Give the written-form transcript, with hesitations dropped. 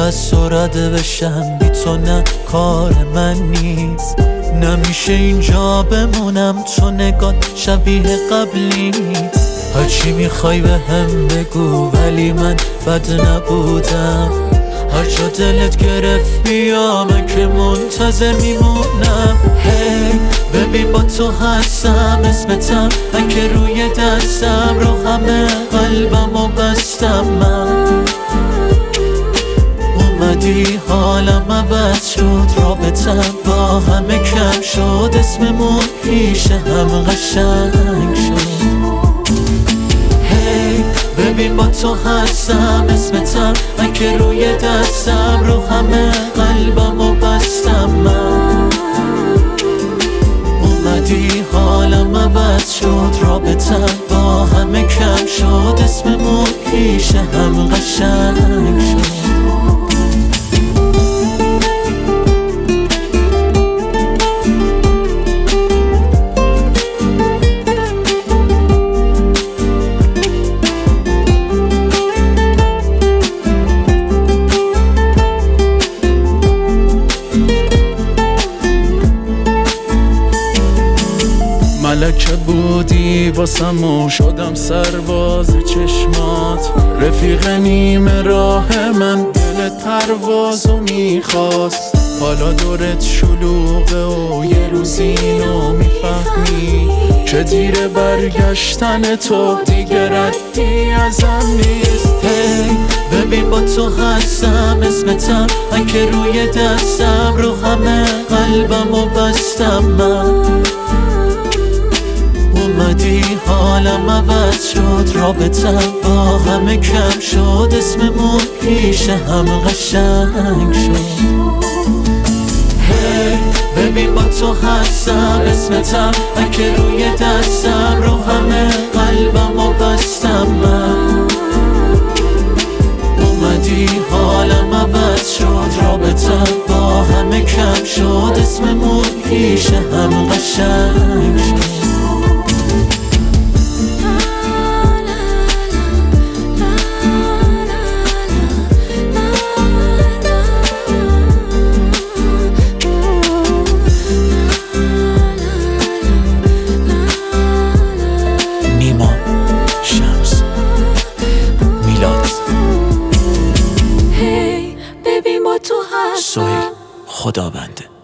از تو رده بشم، بی تو نه کار من نیست. نمیشه اینجا بمونم، تو نگات شبیه قبلی نیست. هرچی میخوای به هم بگو ولی من بد نبودم. هر جا دلت گرفت بیا، من که منتظر میمونم. هی ببین با تو هستم، اسمتم من که روی دستم، رو همه قلبم و بستم. من اومدی حالم عوض شد، رابطم با همه کم شد، اسممون پیش هم قشنگ شد. هی ببین با تو هستم، اسمتم من که روی دستم، رو همه قلبم و بستم. من اومدی حالم عوض شد، رابطم با همه کم شد، اسممون پیش هم قشنگ شد. ملکه بودی واسم و شدم سرباز چشمات، رفیق نیمه راه من، دل پروازو میخواست. حالا دورت شلوغه و یه روز اینو میفهمی که دیر برگشتن تو دیگه ردی ازم نیست. هی ببین با تو هستم، اسمتم من که روی دستم، رو همه قلبم و بستم. من اومدی حالم عوض شد، رابطم با همه کم شد، اسممون پیش هم قشنگ شد. هی ببین با تو هستم، اسمتم من که روی دستم، رو همه قلبم و بستم. من اومدی حالم عوض شد، رابطم با همه کم شد، اسممون پیش هم قشنگ شد. سهیل خدابنده.